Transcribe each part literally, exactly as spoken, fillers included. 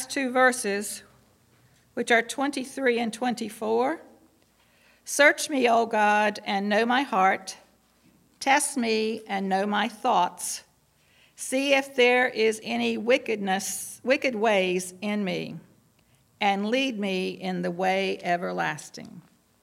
last two verses, which are twenty-three and twenty-four. Search me, O God, and know my heart. Test me and know my thoughts. See if there is any wickedness, wicked ways in me, and lead me in the way everlasting.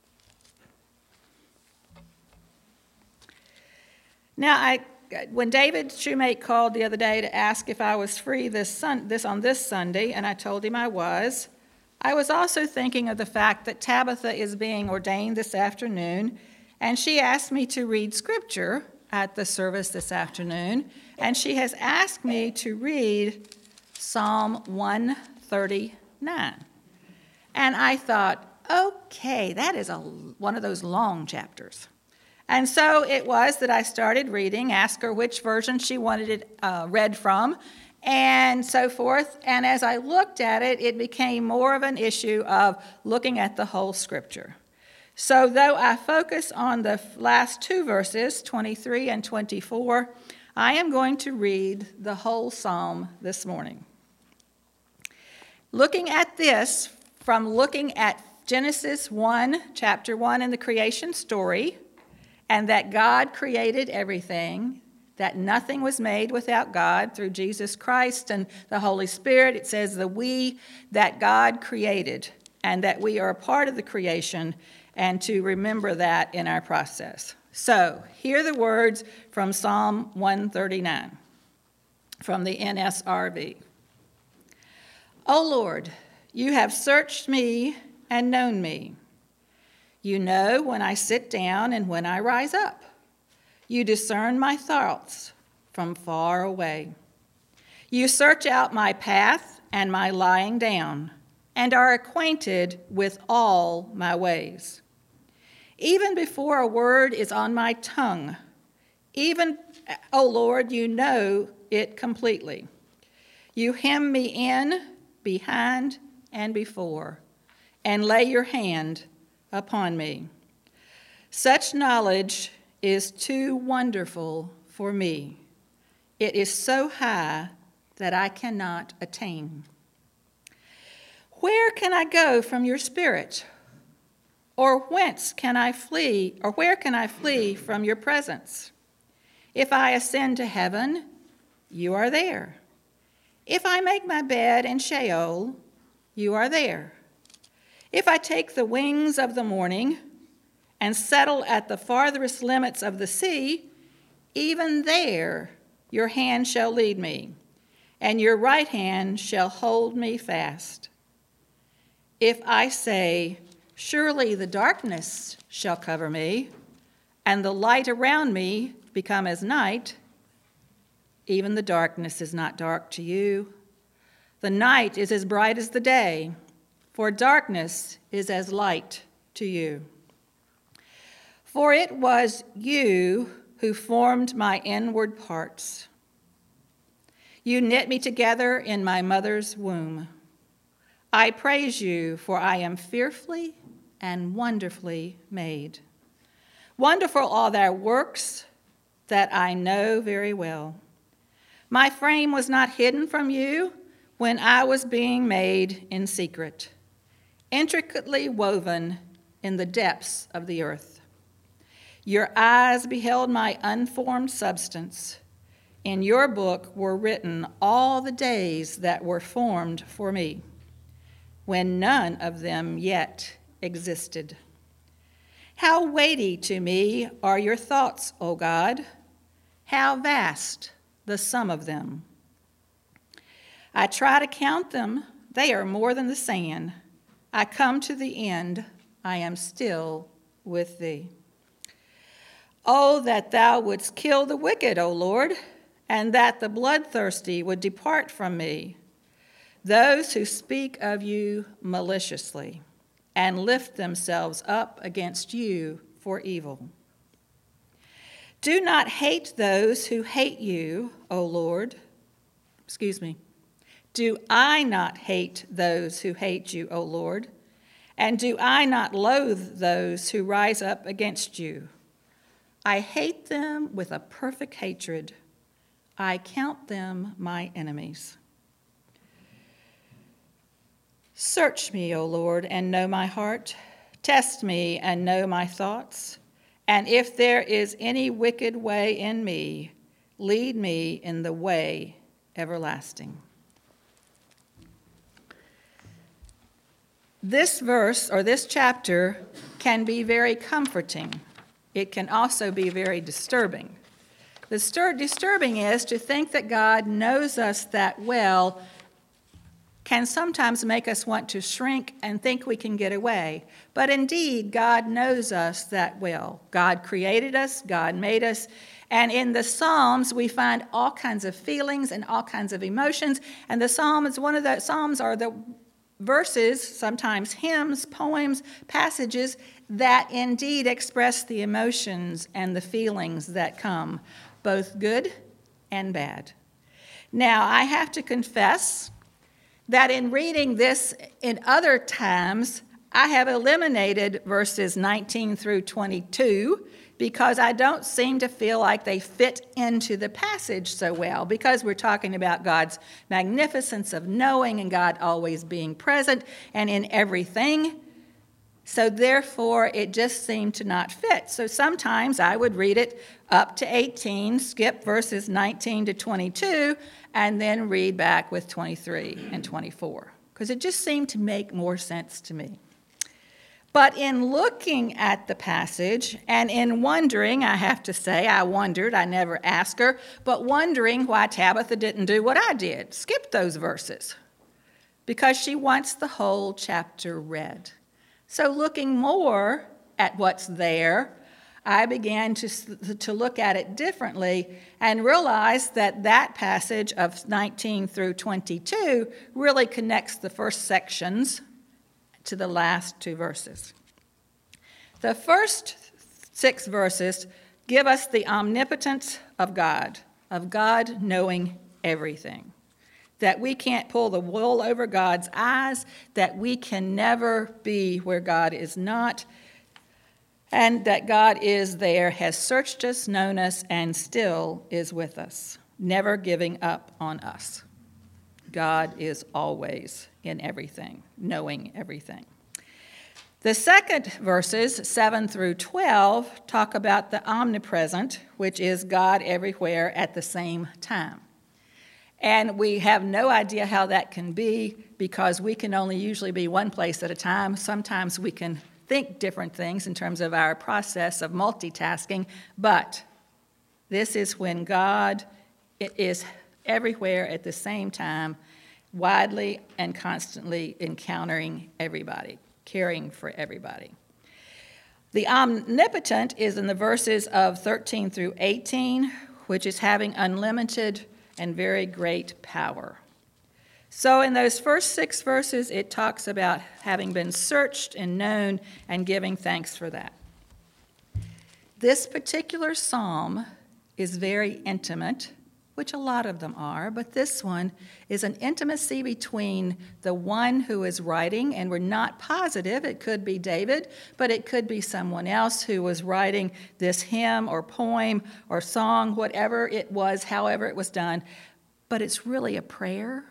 Now, I, when David Shoemate called the other day to ask if I was free this, sun, this on this Sunday, and I told him I was, I was also thinking of the fact that Tabitha is being ordained this afternoon, and she asked me to read scripture at the service this afternoon, and she has asked me to read Psalm one thirty-nine. And I thought, okay, that is a, one of those long chapters. And so it was that I started reading, asked her which version she wanted it uh, read from, and so forth. And as I looked at it, it became more of an issue of looking at the whole scripture. So though I focus on the last two verses, twenty-three and twenty-four, I am going to read the whole psalm this morning. Looking at this from looking at Genesis one, chapter one in the creation story, and that God created everything, that nothing was made without God through Jesus Christ and the Holy Spirit. It says the we that God created, and that we are a part of the creation, and to remember that in our process. So, hear the words from Psalm one thirty-nine from the N S R V. O Lord, you have searched me and known me. You know when I sit down and when I rise up. You discern my thoughts from far away. You search out my path and my lying down, and are acquainted with all my ways. Even before a word is on my tongue, even, O Lord, you know it completely. You hem me in, behind, and before, and lay your hand upon me. Such knowledge is too wonderful for me. It is so high that I cannot attain. Where can I go from your spirit? Or whence can I flee, or where can I flee from your presence? If I ascend to heaven, you are there. If I make my bed in Sheol, you are there. If I take the wings of the morning and settle at the farthest limits of the sea, even there your hand shall lead me, and your right hand shall hold me fast. If I say, surely the darkness shall cover me, and the light around me become as night, even the darkness is not dark to you. The night is as bright as the day, for darkness is as light to you. For it was you who formed my inward parts. You knit me together in my mother's womb. I praise you, for I am fearfully and wonderfully made. Wonderful are thy works that I know very well. My frame was not hidden from you when I was being made in secret, intricately woven in the depths of the earth. Your eyes beheld my unformed substance. In your book were written all the days that were formed for me, when none of them yet existed. How weighty to me are your thoughts, O God! How vast the sum of them! I try to count them, they are more than the sand. I come to the end, I am still with thee. Oh, that thou wouldst kill the wicked, O Lord, and that the bloodthirsty would depart from me, those who speak of you maliciously and lift themselves up against you for evil. Do not hate those who hate you, O Lord. Excuse me. Do I not hate those who hate you, O Lord? And do I not loathe those who rise up against you? I hate them with a perfect hatred. I count them my enemies. Search me, O Lord, and know my heart. Test me and know my thoughts. And if there is any wicked way in me, lead me in the way everlasting. This verse, or this chapter, can be very comforting. It can also be very disturbing. The stir- disturbing is to think that God knows us that well can sometimes make us want to shrink and think we can get away. But indeed, God knows us that well. God created us, God made us, and in the Psalms we find all kinds of feelings and all kinds of emotions. And the Psalms, one of the Psalms are the verses, sometimes hymns, poems, passages that indeed express the emotions and the feelings that come, both good and bad. Now, I have to confess that in reading this in other times, I have eliminated verses nineteen through twenty-two because I don't seem to feel like they fit into the passage so well, because we're talking about God's magnificence of knowing and God always being present and in everything. So therefore, it just seemed to not fit. So sometimes I would read it up to eighteen, skip verses nineteen to twenty-two, and then read back with twenty-three and twenty-four, because it just seemed to make more sense to me. But in looking at the passage and in wondering, I have to say, I wondered, I never asked her, but wondering why Tabitha didn't do what I did, skip those verses, because she wants the whole chapter read. So looking more at what's there, I began to, to look at it differently and realized that that passage of nineteen through twenty-two really connects the first sections to the last two verses. The first six verses give us the omnipotence of God, of God knowing everything, that we can't pull the wool over God's eyes, that we can never be where God is not, and that God is there, has searched us, known us, and still is with us, never giving up on us. God is always in everything, knowing everything. The second verses, seven through twelve, talk about the omnipresent, which is God everywhere at the same time. And we have no idea how that can be, because we can only usually be one place at a time. Sometimes we can think different things in terms of our process of multitasking, but this is when God is everywhere at the same time, widely and constantly encountering everybody, caring for everybody. The omnipotent is in the verses of thirteen through eighteen, which is having unlimited and very great power. So in those first six verses, it talks about having been searched and known and giving thanks for that. This particular psalm is very intimate, which a lot of them are, but this one is an intimacy between the one who is writing, and we're not positive, it could be David, but it could be someone else who was writing this hymn or poem or song, whatever it was, however it was done, but it's really a prayer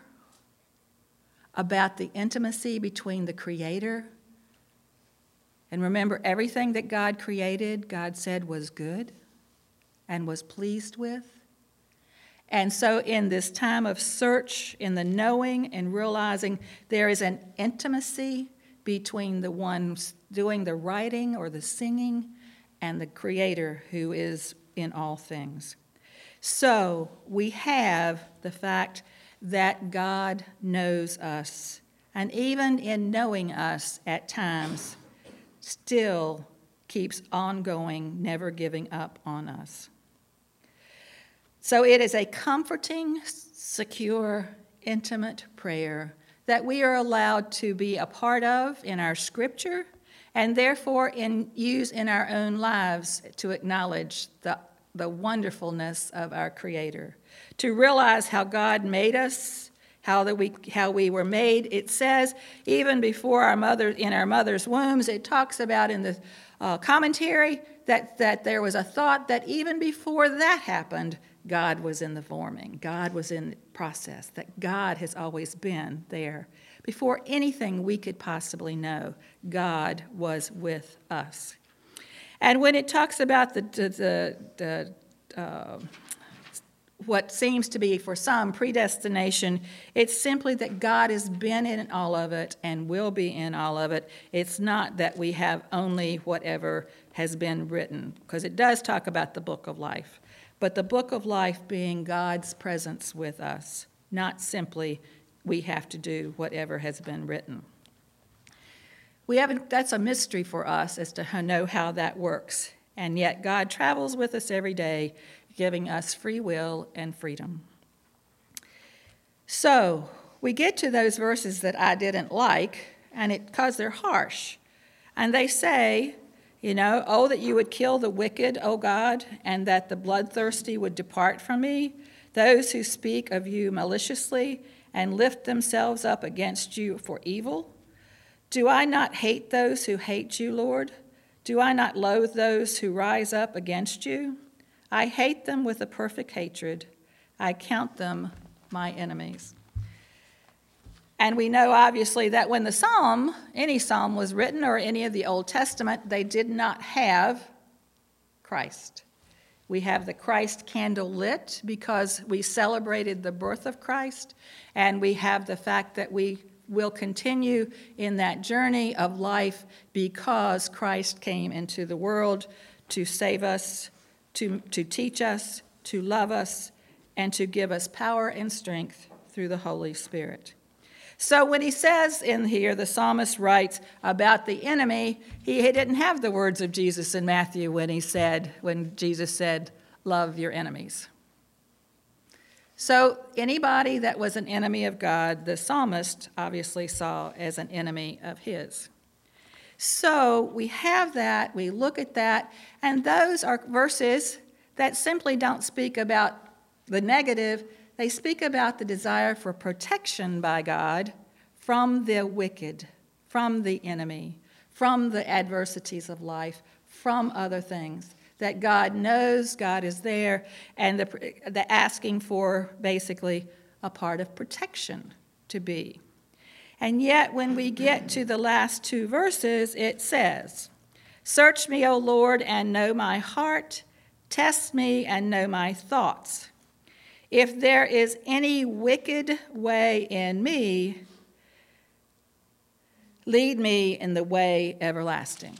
about the intimacy between the Creator. And remember, everything that God created, God said was good and was pleased with. And so in this time of search, in the knowing and realizing, there is an intimacy between the one doing the writing or the singing and the Creator who is in all things. So we have the fact that God knows us, and even in knowing us at times, still keeps ongoing, never giving up on us. So it is a comforting, secure, intimate prayer that we are allowed to be a part of in our scripture, and therefore in, use in our own lives to acknowledge the, the wonderfulness of our Creator, to realize how God made us, how that we how we were made. It says even before our mother in our mother's wombs, it talks about in the uh, commentary that that there was a thought that even before that happened, God was in the forming. God was in the process, that God has always been there. Before anything we could possibly know, God was with us. And when it talks about the, the, the, the uh, what seems to be for some predestination, it's simply that God has been in all of it and will be in all of it. It's not that we have only whatever has been written, because it does talk about the book of life. But the book of life being God's presence with us, not simply we have to do whatever has been written. We haven't, that's a mystery for us as to know how that works. And yet God travels with us every day, giving us free will and freedom. So we get to those verses that I didn't like, and it because they're harsh. And they say, you know, oh, that you would kill the wicked, O God, and that the bloodthirsty would depart from me, those who speak of you maliciously and lift themselves up against you for evil. Do I not hate those who hate you, Lord? Do I not loathe those who rise up against you? I hate them with a perfect hatred. I count them my enemies. And we know, obviously, that when the psalm, any psalm was written, or any of the Old Testament, they did not have Christ. We have the Christ candle lit because we celebrated the birth of Christ, and we have the fact that we will continue in that journey of life because Christ came into the world to save us, to, to teach us, to love us, and to give us power and strength through the Holy Spirit. So when he says in here, the psalmist writes about the enemy, he, he didn't have the words of Jesus in Matthew when he said, when Jesus said, love your enemies. So anybody that was an enemy of God, the psalmist obviously saw as an enemy of his. So we have that, we look at that, and those are verses that simply don't speak about the negative. They speak about the desire for protection by God from the wicked, from the enemy, from the adversities of life, from other things. That God knows, God is there, and the, the asking for basically a part of protection to be. And yet when we get to the last two verses, it says, search me, O Lord, and know my heart. Test me and know my thoughts. If there is any wicked way in me, lead me in the way everlasting.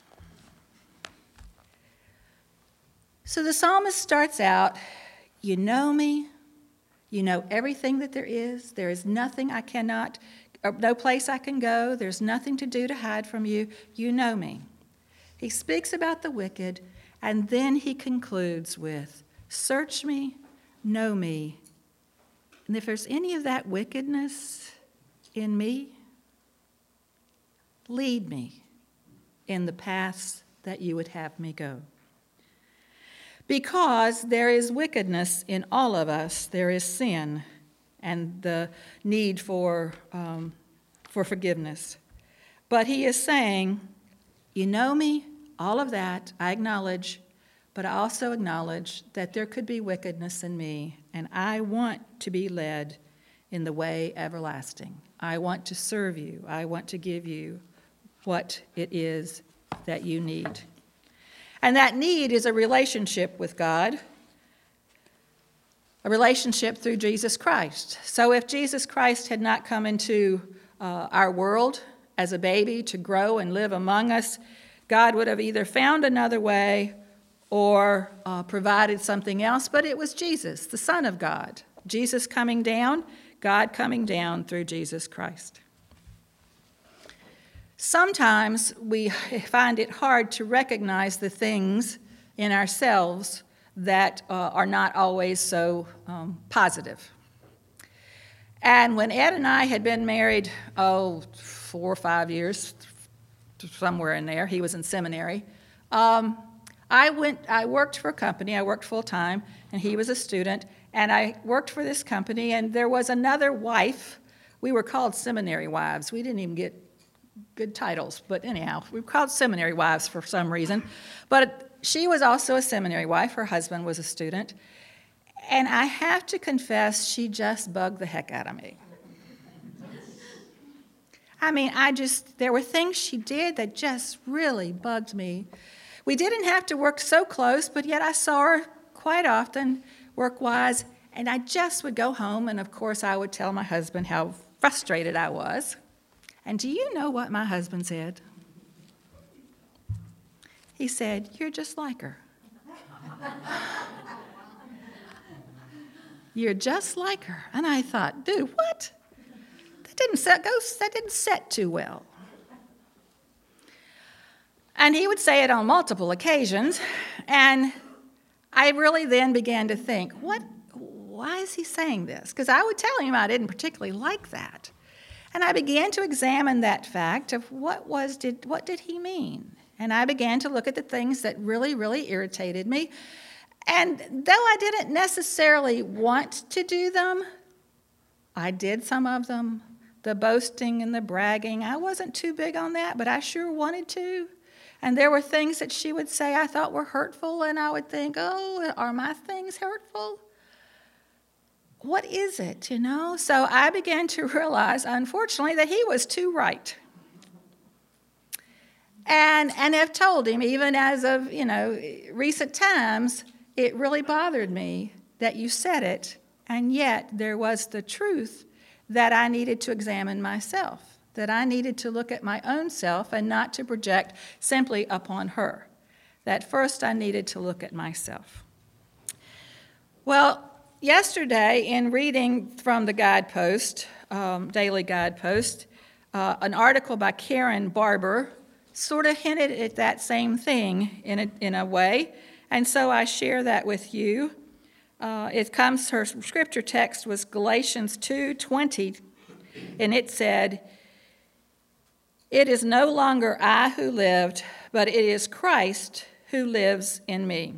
So the psalmist starts out, you know me, you know everything that there is. There is nothing I cannot, no place I can go. There's nothing to do to hide from you. You know me. He speaks about the wicked, and then he concludes with, search me, know me, and if there's any of that wickedness in me, lead me in the paths that you would have me go. Because there is wickedness in all of us, there is sin and the need for, um, for forgiveness. But he is saying, you know me, all of that, I acknowledge, but I also acknowledge that there could be wickedness in me, and I want to be led in the way everlasting. I want to serve you. I want to give you what it is that you need. And that need is a relationship with God, a relationship through Jesus Christ. So if Jesus Christ had not come into uh, our world as a baby to grow and live among us, God would have either found another way or uh, provided something else, but it was Jesus, the Son of God. Jesus coming down, God coming down through Jesus Christ. Sometimes we find it hard to recognize the things in ourselves that uh, are not always so um, positive. And when Ed and I had been married, oh, four or five years, somewhere in there, he was in seminary, um, I went. I worked for a company. I worked full-time, and he was a student, and I worked for this company, and there was another wife. We were called seminary wives. We didn't even get good titles, but anyhow, we were called seminary wives for some reason. But she was also a seminary wife. Her husband was a student. And I have to confess, she just bugged the heck out of me. I mean, I just, there were things she did that just really bugged me. We didn't have to work so close, but yet I saw her quite often, work-wise, and I just would go home, and of course I would tell my husband how frustrated I was. And do you know what my husband said? He said, "You're just like her." You're just like her. And I thought, dude, what? That didn't set, go, that didn't set too well. And he would say it on multiple occasions, and I really then began to think, what? Why is he saying this? Because I would tell him I didn't particularly like that. And I began to examine that fact of what was did what did he mean? And I began to look at the things that really, really irritated me. And though I didn't necessarily want to do them, I did some of them. The boasting and the bragging, I wasn't too big on that, but I sure wanted to. And there were things that she would say I thought were hurtful, and I would think, oh, are my things hurtful? What is it, you know? So I began to realize, unfortunately, that he was too right. And and have told him, even as of, you know, recent times, it really bothered me that you said it, and yet there was the truth that I needed to examine myself, that I needed to look at my own self and not to project simply upon her. That first I needed to look at myself. Well, yesterday in reading from the Guidepost, um, Daily Guidepost, uh, an article by Karen Barber sort of hinted at that same thing in a, in a way. And so I share that with you. Uh, it comes, her scripture text was Galatians two twenty, and it said, "It is no longer I who lived, but it is Christ who lives in me."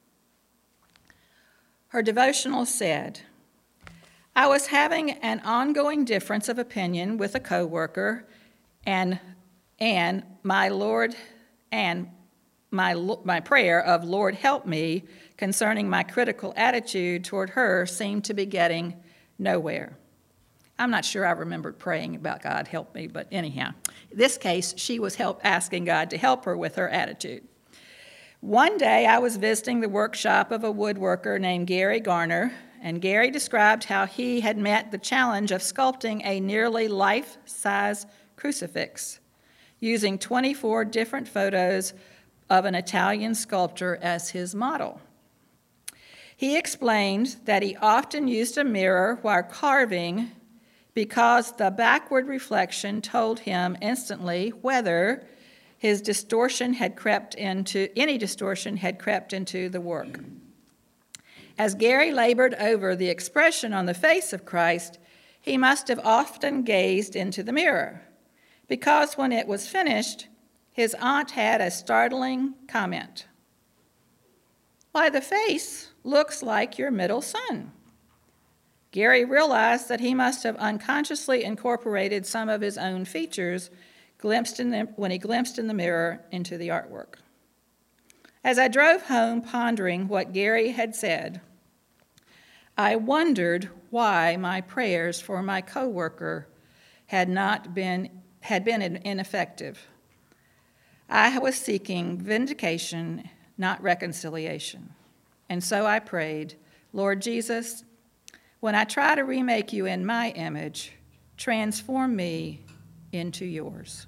Her devotional said, "I was having an ongoing difference of opinion with a coworker, and and my Lord and My, my prayer of, Lord, help me, concerning my critical attitude toward her seemed to be getting nowhere." I'm not sure I remembered praying about God help me, but anyhow, in this case, she was help, asking God to help her with her attitude. One day, I was visiting the workshop of a woodworker named Gary Garner, and Gary described how he had met the challenge of sculpting a nearly life-size crucifix using twenty-four different photos of an Italian sculptor as his model. He explained that he often used a mirror while carving because the backward reflection told him instantly whether his distortion had crept into, any distortion had crept into the work. As Gary labored over the expression on the face of Christ, he must have often gazed into the mirror, because when it was finished, his aunt had a startling comment. "Why, the face looks like your middle son." Gary realized that he must have unconsciously incorporated some of his own features glimpsed in the, when he glimpsed in the mirror into the artwork. As I drove home pondering what Gary had said, I wondered why my prayers for my coworker had not been had been ineffective. I was seeking vindication, not reconciliation. And so I prayed, "Lord Jesus, when I try to remake you in my image, transform me into yours."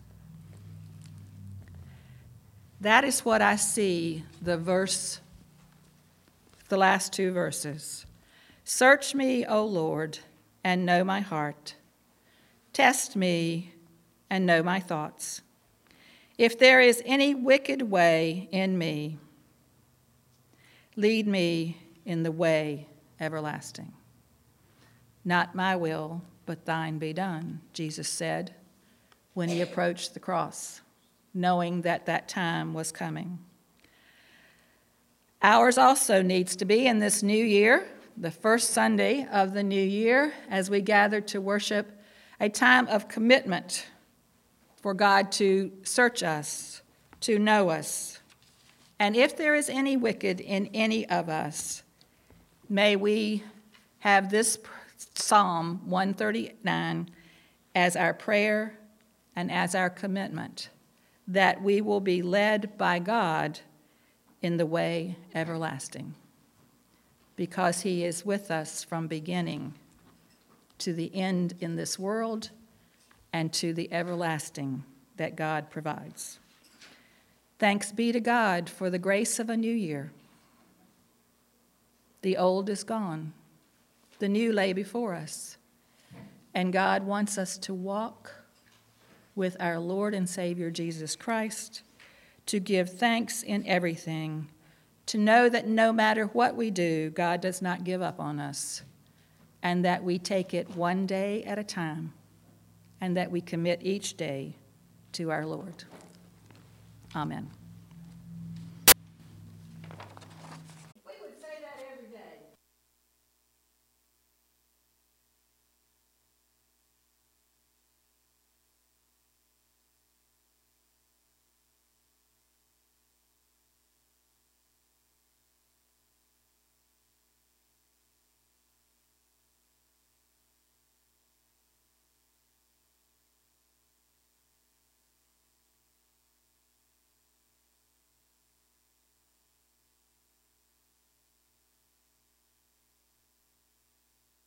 That is what I see the verse, the last two verses. "Search me, O Lord, and know my heart. Test me and know my thoughts. If there is any wicked way in me, lead me in the way everlasting." "Not my will, but thine be done," Jesus said when he approached the cross, knowing that that time was coming. Ours also needs to be in this new year, the first Sunday of the new year, as we gather to worship, a time of commitment for God to search us, to know us. And if there is any wicked in any of us, may we have this Psalm one thirty-nine as our prayer and as our commitment that we will be led by God in the way everlasting, because he is with us from beginning to the end in this world and to the everlasting that God provides. Thanks be to God for the grace of a new year. The old is gone. The new lay before us. And God wants us to walk with our Lord and Savior Jesus Christ, to give thanks in everything, to know that no matter what we do, God does not give up on us, and that we take it one day at a time, and that we commit each day to our Lord. Amen.